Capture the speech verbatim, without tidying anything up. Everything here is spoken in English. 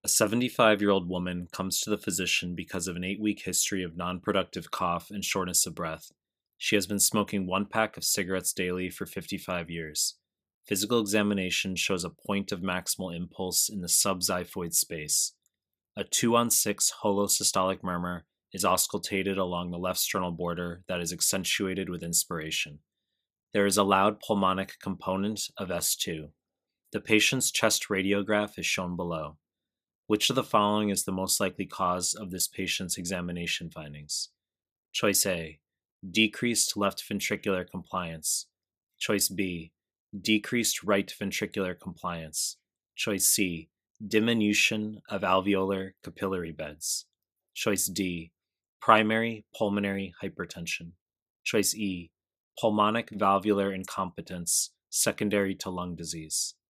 seventy-five-year-old woman comes to the physician because of an eight-week history of non-productive cough and shortness of breath. She has been smoking one pack of cigarettes daily for fifty-five years. Physical examination shows a point of maximal impulse in the subxiphoid space. A two on six holosystolic murmur is auscultated along the left sternal border that is accentuated with inspiration. There is a loud pulmonic component of S two. The patient's chest radiograph is shown below. Which of the following is the most likely cause of this patient's examination findings? Choice A, decreased left ventricular compliance. Choice B, decreased right ventricular compliance. Choice C, diminution of alveolar capillary beds. Choice D, primary pulmonary hypertension. Choice E, pulmonic valvular incompetence secondary to lung disease.